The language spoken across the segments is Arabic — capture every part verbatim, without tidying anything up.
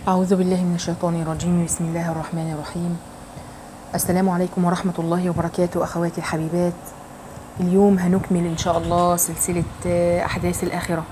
أعوذ بالله من الشيطان الرجيم. بسم الله الرحمن الرحيم. السلام عليكم ورحمة الله وبركاته أخواتي الحبيبات. اليوم هنكمل إن شاء الله سلسلة أحداث الآخرة،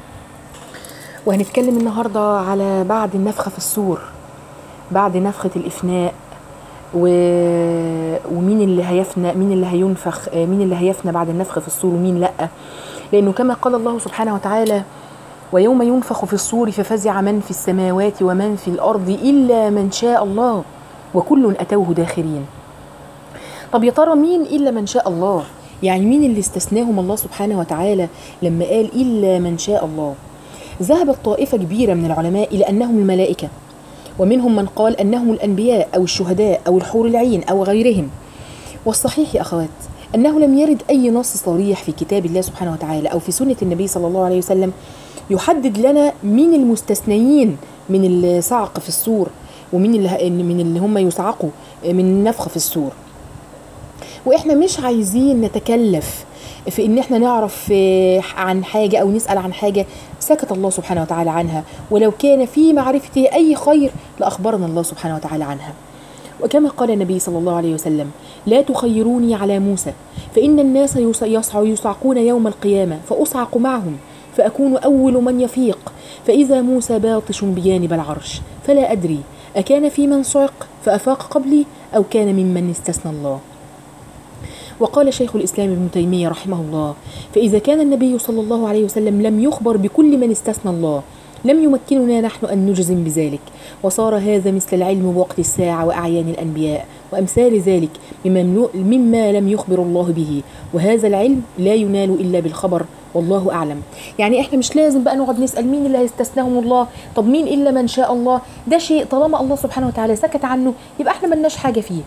وهنتكلم النهاردة على بعد النفخة في الصور، بعد نفخة الإفناء، و... ومين اللي هيفنى، مين اللي هينفخ، مين اللي هيفنى بعد النفخ في الصور ومين لأ. لأنه كما قال الله سبحانه وتعالى: ويوم ينفخ في الصور ففزع من في السماوات ومن في الأرض إلا من شاء الله وكل أتوه داخرين. طب يا ترى مين إلا من شاء الله؟ يعني مين اللي استثناهم الله سبحانه وتعالى لما قال إلا من شاء الله؟ ذهبت طائفة كبيرة من العلماء إلى أنهم الملائكة، ومنهم من قال أنهم الأنبياء أو الشهداء أو الحور العين أو غيرهم. والصحيح يا أخوات أنه لم يرد أي نص صريح في كتاب الله سبحانه وتعالى أو في سنة النبي صلى الله عليه وسلم يحدد لنا مين المستثنيين من الصعق في الصور، ومين اللي من اللي هم يصعقوا من النفخ في الصور. واحنا مش عايزين نتكلف في ان احنا نعرف عن حاجة او نسأل عن حاجة سكت الله سبحانه وتعالى عنها، ولو كان في معرفته اي خير لاخبرنا الله سبحانه وتعالى عنها. وكما قال النبي صلى الله عليه وسلم: لا تخيروني على موسى فإن الناس يصعقون يوم القيامة فأصعق معهم فأكون أول من يفيق، فإذا موسى باطش بجانب العرش فلا أدري أكان في من صعق فأفاق قبلي أو كان ممن استثنى الله. وقال شيخ الإسلام ابن تيمية رحمه الله: فإذا كان النبي صلى الله عليه وسلم لم يخبر بكل من استثنى الله لم يمكننا نحن أن نجزم بذلك، وصار هذا مثل العلم بوقت الساعة وأعيان الأنبياء وأمثال ذلك مما لم يخبر الله به، وهذا العلم لا ينال إلا بالخبر، والله أعلم. يعني إحنا مش لازم بقى نقعد نسأل مين اللي هيستثناهم الله، طب مين إلا من شاء الله، ده شيء طالما الله سبحانه وتعالى سكت عنه يبقى إحنا ملناش حاجة فيه.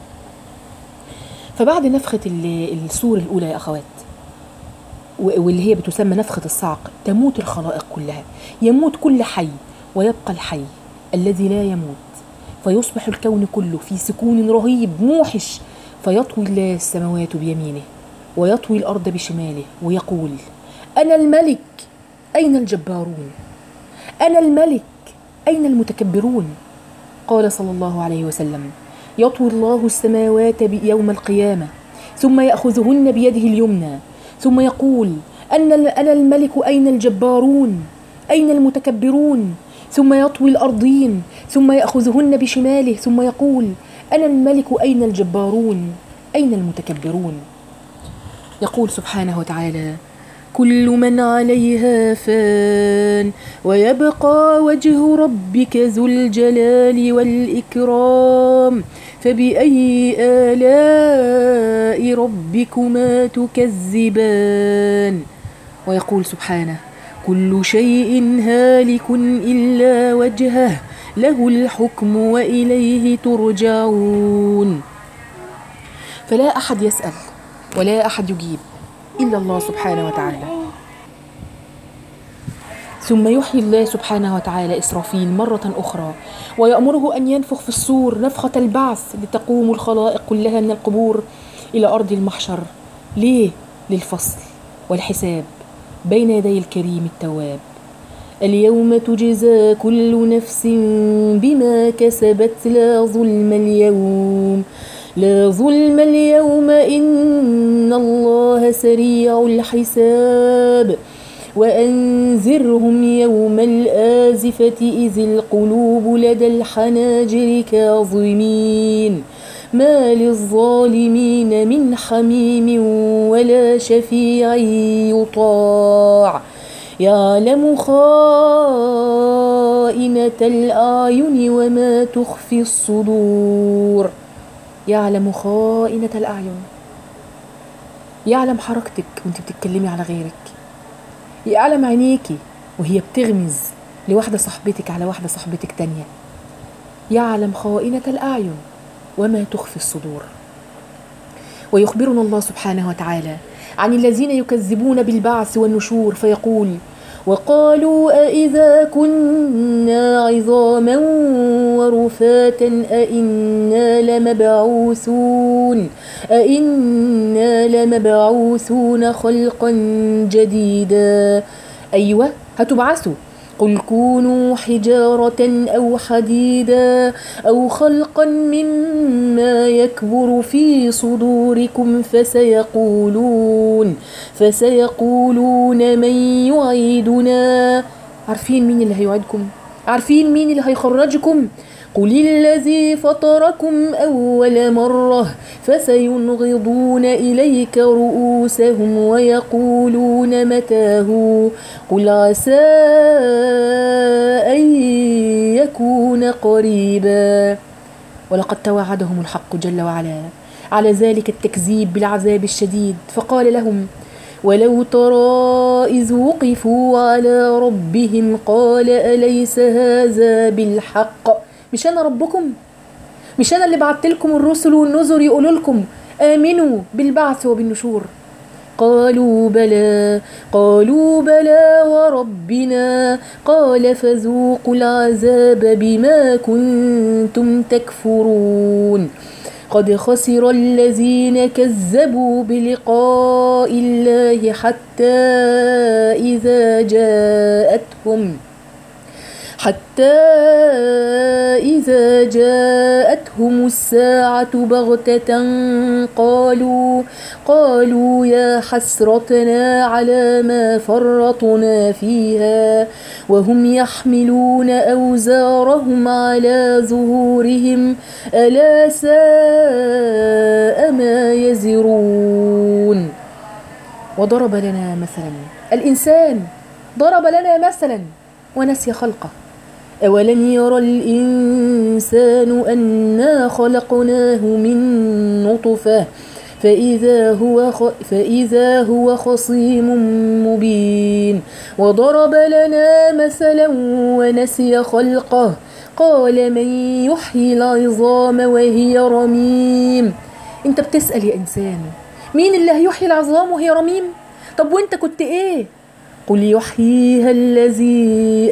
فبعد نفخة الصور الأولى يا أخوات، واللي هي بتسمى نفخة الصعق، تموت الخلائق كلها، يموت كل حي ويبقى الحي الذي لا يموت، فيصبح الكون كله في سكون رهيب موحش، فيطوي الله السماوات بيمينه ويطوي الأرض بشماله ويقول: أنا الملك أين الجبارون، أنا الملك أين المتكبرون. قال صلى الله عليه وسلم: يطوي الله السماوات يوم القيامة ثم يأخذهن بيده اليمنى ثم يقول: أنا الملك أين الجبارون أين المتكبرون، ثم يطوي الأرضين ثم يأخذهن بشماله ثم يقول: أنا الملك أين الجبارون أين المتكبرون. يقول سبحانه وتعالى: كل من عليها فان ويبقى وجه ربك ذو الجلال والإكرام فبأي آلاء ربكما تكذبان. ويقول سبحانه: كل شيء هالك إلا وجهه له الحكم وإليه ترجعون. فلا أحد يسأل ولا أحد يجيب إلا الله سبحانه وتعالى. ثم يحيي الله سبحانه وتعالى إسرافيل مرة أخرى ويأمره أن ينفخ في الصور نفخة البعث لتقوم الخلائق كلها من القبور إلى أرض المحشر. ليه؟ للفصل والحساب بين يدي الكريم التواب. اليوم تجزى كل نفس بما كسبت لا ظلم اليوم لا ظلم اليوم إن الله سريع الحساب وأنذرهم يوم الآزفة إذ القلوب لدى الحناجر كاظمين ما للظالمين من حميم ولا شفيع يطاع يعلم خائنة الأعين وما تخفي الصدور. يعلم خائنة الأعين، يعلم حركتك وانت بتتكلمي على غيرك، يعلم عينيكي وهي بتغمز لواحدة صاحبتك على واحدة صاحبتك تانية. يعلم خائنة الأعين وما تخفي الصدور. ويخبرنا الله سبحانه وتعالى عن الذين يكذبون بالبعث والنشور فيقول: وقالوا أإذا كنا عظاما ورفاتا أإنا لمبعوثون أإنا لمبعوثون خلقا جديدا. أيوة هتبعثوا قل كونوا حجارة أو حديدا أو خلقا مما يكبر في صدوركم فسيقولون فسيقولون من يعيدنا. عارفين مين اللي هيعيدكم؟ عارفين مين اللي هيخرجكم؟ قل الذي فطركم أول مرة فسينغضون إليك رؤوسهم ويقولون متاه قل عسى أن يكون قريبا. ولقد توعدهم الحق جل وعلا على ذلك التكذيب بالعذاب الشديد، فقال لهم: ولو ترى إذ وقفوا على ربهم قال أليس هذا بالحق؟ مش أنا ربكم؟ مش أنا اللي بعت لكم الرسل والنذر يقولوا لكم آمنوا بالبعث وبالنشور؟ قالوا بلى قالوا بلى وربنا قال فذوقوا العذاب بما كنتم تكفرون. قد خسر الذين كذبوا بلقاء الله حتى إذا جاءتهم حتى إذا جاءتهم الساعة بغتة قالوا قالوا يا حسرتنا على ما فرطنا فيها وهم يحملون أوزارهم على ظهورهم ألا ساء ما يزرون. وضرب لنا مثلا الإنسان، ضرب لنا مثلا ونسي خلقه. أولم ير الإنسان أنا خلقناه من نطفة فإذا هو فإذا هو خصيم مبين. وضرب لنا مثلا ونسي خلقه قال من يحيي العظام وهي رميم. انت بتسأل يا إنسان مين اللي هيحيي العظام وهي رميم؟ طب وانت كنت ايه؟ قل يحييها الذي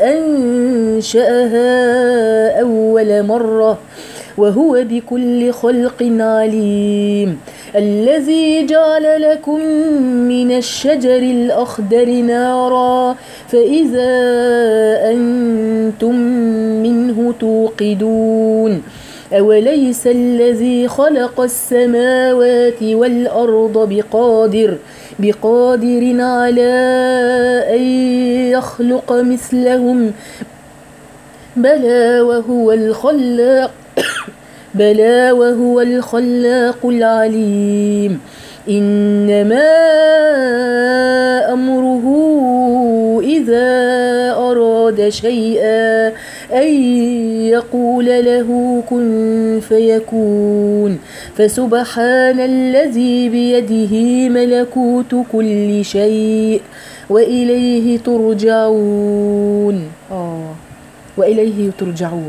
أنشأها أول مرة وهو بكل خلق عليم. الذي جعل لكم من الشجر الأخضر نارا فإذا أنتم منه توقدون. أوليس الذي خلق السماوات والأرض بقادر بقادر على أن يخلق مثلهم بلى وهو الخلاق بلى وهو الخلاق العليم. إنما أمره إذا أراد شيئا أن يقول له كن فيكون. فسبحان الذي بيده ملكوت كل شيء وإليه ترجعون. آه وإليه ترجعون.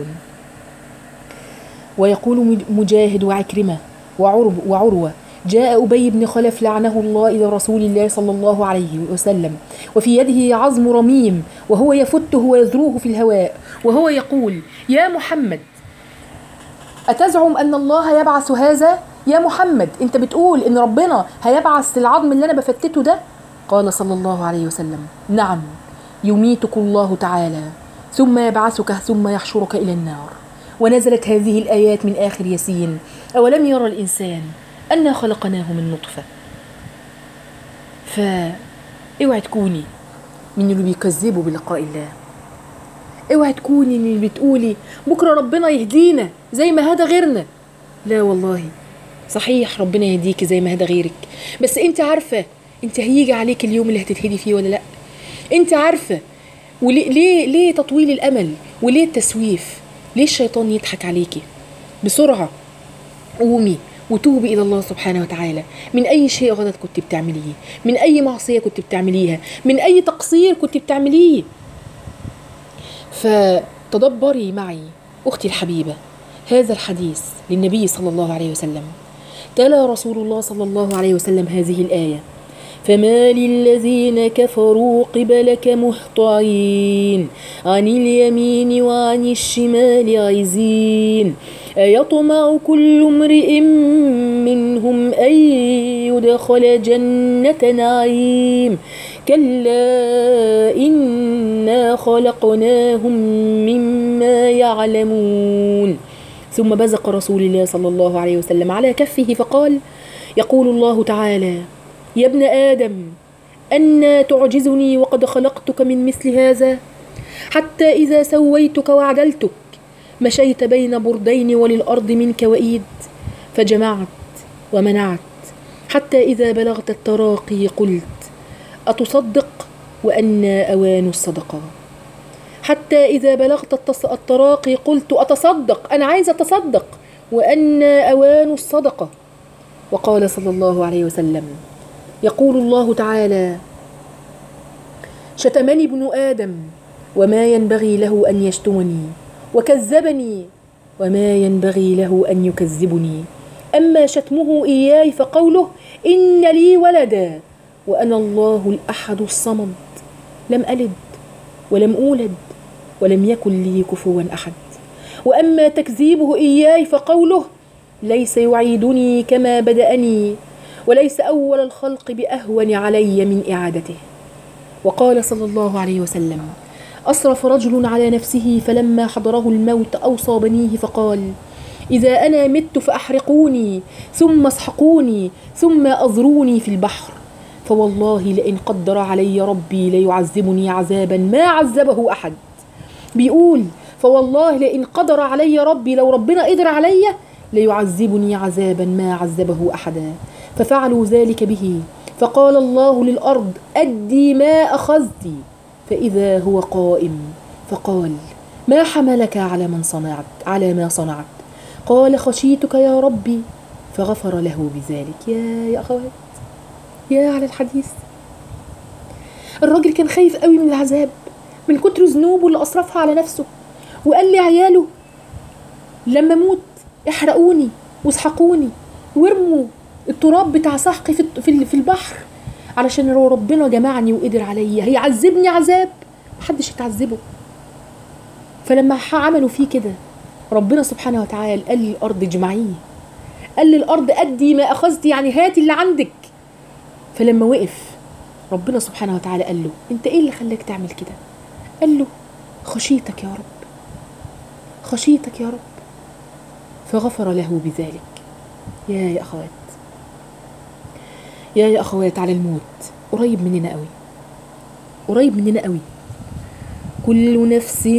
ويقول مجاهد وعكرمة وعروة جاء أبي بن خلف لعنه الله إلى رسول الله صلى الله عليه وسلم وفي يده عظم رميم وهو يفته ويذروه في الهواء وهو يقول يا محمد أتزعم أن الله يبعث هذا؟ يا محمد أنت بتقول إن ربنا هيبعث العظم اللي أنا بفتته ده؟ قال صلى الله عليه وسلم نعم يميتك الله تعالى ثم يبعثك ثم يحشرك إلى النار. ونزلت هذه الآيات من آخر ياسين أولم يرى الإنسان أنا خلقناه من نطفة. فاوعي تكوني من اللي بيكذبوا بلقاء الله، اوعي تكوني من اللي بتقولي بكرة ربنا يهدينا زي ما هدى غيرنا. لا والله صحيح ربنا يهديك زي ما هدى غيرك، بس انت عارفة انت هيجي عليك اليوم اللي هتتهدي فيه ولا لا؟ انت عارفة وليه ليه, ليه تطويل الأمل وليه التسويف؟ ليه الشيطان يضحك عليكي؟ بسرعة قومي وتوبي إلى الله سبحانه وتعالى من أي شيء غلط كنت بتعمليه، من أي معصية كنت بتعمليها، من أي تقصير كنت بتعمليه. فتدبري معي أختي الحبيبة هذا الحديث للنبي صلى الله عليه وسلم. تلا رسول الله صلى الله عليه وسلم هذه الآية فما للذين كفروا قبلك مهطعين عن اليمين وعن الشمال عزين أيطمع كل امرئ منهم أن يدخل جنة نعيم كلا إنا خلقناهم مما يعلمون. ثم بزق رسول الله صلى الله عليه وسلم على كفه فقال: يقول الله تعالى: يا ابن آدم، أنى تعجزني وقد خلقتك من مثل هذا؟ حتى إذا سويتك وعدلتك مشيت بين بردين وللأرض منك وإيد، فجمعت ومنعت، حتى إذا بلغت التراقي قلت: أتصدق وأنى أوان الصدقة. حتى إذا بلغت التراقي قلت: أتصدق، أنا عايز أتصدق، وأنى أوان الصدقة. وقال صلى الله عليه وسلم: يقول الله تعالى: شتمني ابن آدم وما ينبغي له أن يشتمني، وكذبني وما ينبغي له أن يكذبني. أما شتمه إياي فقوله: إن لي ولدا وأنا الله الأحد الصمد، لم ألد ولم أولد ولم يكن لي كفوا أحد. وأما تكذيبه إياي فقوله: ليس يعيدني كما بدأني، وليس أول الخلق بأهون علي من إعادته. وقال صلى الله عليه وسلم: أسرف رجل على نفسه فلما حضره الموت أوصى بنيه فقال: إذا أنا مت فأحرقوني ثم اسحقوني ثم أذروني في البحر، فوالله لئن قدر علي ربي ليعذبني عذابا ما عذبه أحد. بيقول: فوالله لئن قدر علي ربي، لو ربنا قدر علي ليعذبني عذابا ما عذبه أحدا. ففعلوا ذلك به، فقال الله للأرض: أدي ما أخذت، فإذا هو قائم فقال: ما حملك على من صنعت على ما صنعت؟ قال: خشيتك يا ربي، فغفر له بذلك. يا يا أخوات، يا على الحديث. الراجل كان خايف قوي من العذاب من كتر ذنوبه اللي أصرفها على نفسه، وقال لعياله: لما موت احرقوني واسحقوني وارموا التراب بتاع سحقي في في البحر، علشان لو ربنا جمعني وقدر عليا هيعذبني عذاب محدش يتعذبه. فلما عملوا فيه كده ربنا سبحانه وتعالى قال للأرض: اجمعيه، قال للأرض: أدي ما أخذت، يعني هاتي اللي عندك. فلما وقف ربنا سبحانه وتعالى قال له: انت ايه اللي خلاك تعمل كده؟ قال له: خشيتك يا رب، خشيتك يا رب، فغفر له بذلك. يا يا أخوات، يا يا أخوات، على الموت قريب مننا قوي، قريب مننا قوي. كل نفس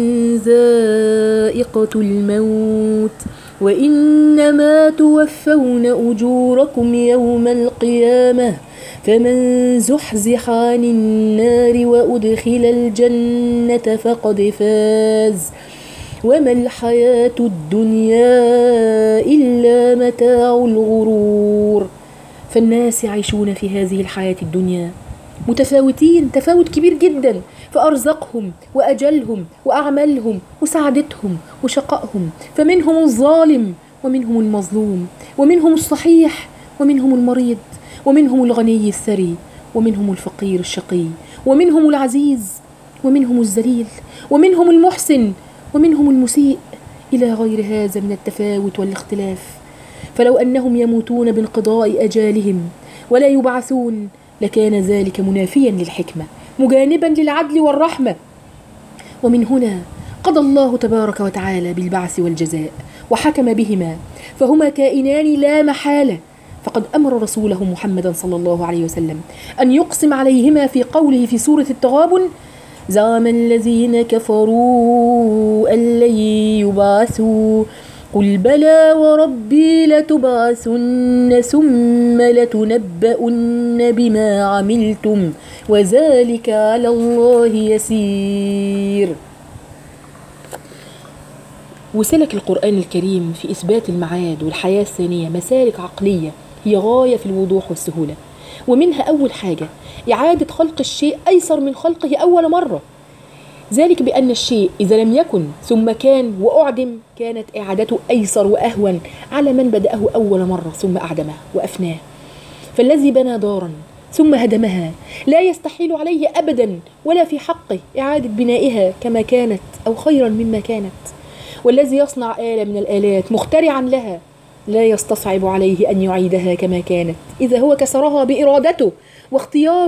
ذائقة الموت وإنما توفون أجوركم يوم القيامة، فمن زحزح عن النار وأدخل الجنة فقد فاز، وما الحياة الدنيا إلا متاع الغرور. فالناس يعيشون في هذه الحياة الدنيا متفاوتين تفاوت كبير جدا في أرزاقهم وأجلهم وأعمالهم وسعادتهم وشقائهم، فمنهم الظالم ومنهم المظلوم، ومنهم الصحيح ومنهم المريض، ومنهم الغني الثري ومنهم الفقير الشقي، ومنهم العزيز ومنهم الذليل، ومنهم المحسن ومنهم المسيء، إلى غير هذا من التفاوت والاختلاف. فلو أنهم يموتون بانقضاء أجالهم ولا يبعثون لكان ذلك منافيا للحكمة مجانبا للعدل والرحمة. ومن هنا قضى الله تبارك وتعالى بالبعث والجزاء وحكم بهما، فهما كائنان لا محالة. فقد أمر رسوله محمدا صلى الله عليه وسلم أن يقسم عليهما في قوله في سورة التغابن: زعم الذين كفروا أن لن يبعثوا قل بلى وربي لتبعثن ثم لتنبؤن بما عملتم وذلك على الله يسير. وسلك القرآن الكريم في إثبات المعاد والحياة الثانية مسالك عقلية هي غاية في الوضوح والسهولة، ومنها أول حاجة إعادة خلق الشيء أيسر من خلقه أول مرة، ذلك بأن الشيء إذا لم يكن ثم كان وأعدم كانت إعادته أيسر وأهون على من بدأه أول مرة ثم أعدمه وأفناه. فالذي بنى دارا ثم هدمها لا يستحيل عليه أبدا ولا في حقه إعادة بنائها كما كانت أو خيرا مما كانت. والذي يصنع آلة من الآلات مخترعا لها لا يستصعب عليه أن يعيدها كما كانت إذا هو كسرها بإرادته واختياره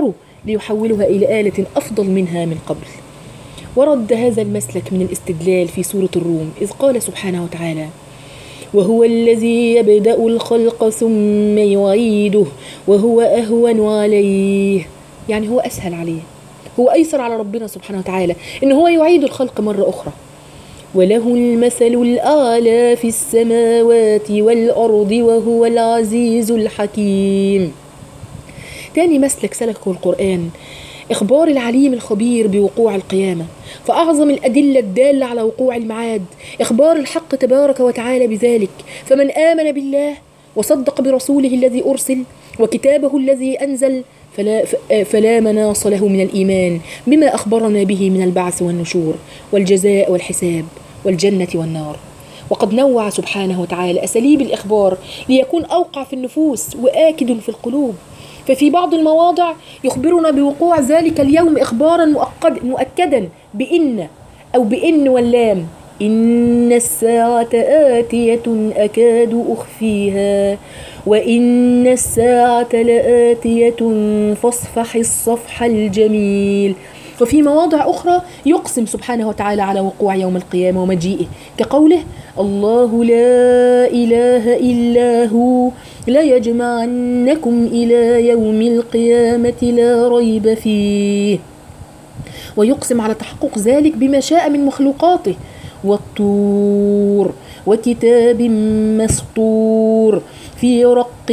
ليحولها إلى آلة أفضل منها من قبل. ورد هذا المسلك من الاستدلال في سورة الروم إذ قال سبحانه وتعالى: وهو الذي يبدأ الخلق ثم يعيده وهو أهون عليه. يعني هو أسهل عليه، هو أيسر على ربنا سبحانه وتعالى إن هو يعيد الخلق مرة أخرى. وله المثل الأعلى في السماوات والأرض وهو العزيز الحكيم. تاني مسلك سلكه القرآن إخبار العليم الخبير بوقوع القيامة، فأعظم الأدلة الدالة على وقوع المعاد إخبار الحق تبارك وتعالى بذلك. فمن آمن بالله وصدق برسوله الذي أرسل وكتابه الذي أنزل فلا, فلا مناص له من الإيمان بما أخبرنا به من البعث والنشور والجزاء والحساب والجنة والنار. وقد نوع سبحانه وتعالى أساليب الإخبار ليكون أوقع في النفوس وآكد في القلوب. ففي بعض المواضع يخبرنا بوقوع ذلك اليوم إخبارا مؤكد مؤكدا بإن أو بإن واللام: إن الساعة آتية أكاد أخفيها وإن الساعة لآتية فاصفح الصفح الجميل. وفي مواضع أخرى يقسم سبحانه وتعالى على وقوع يوم القيامة ومجيئه كقوله: الله لا إله إلا هو لا يجمعنكم إلى يوم القيامة لا ريب فيه. ويقسم على تحقق ذلك بما شاء من مخلوقاته: والطور وكتاب مسطور في رق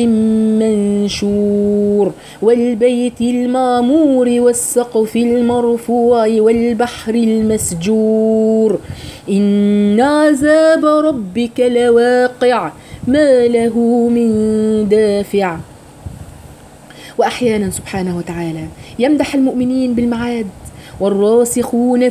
منشور والبيت المعمور والسقف المرفوع والبحر المسجور إن عذاب ربك لواقع ما له من دافع. وأحيانا سبحانه وتعالى يمدح المؤمنين بالمعاد والراسخون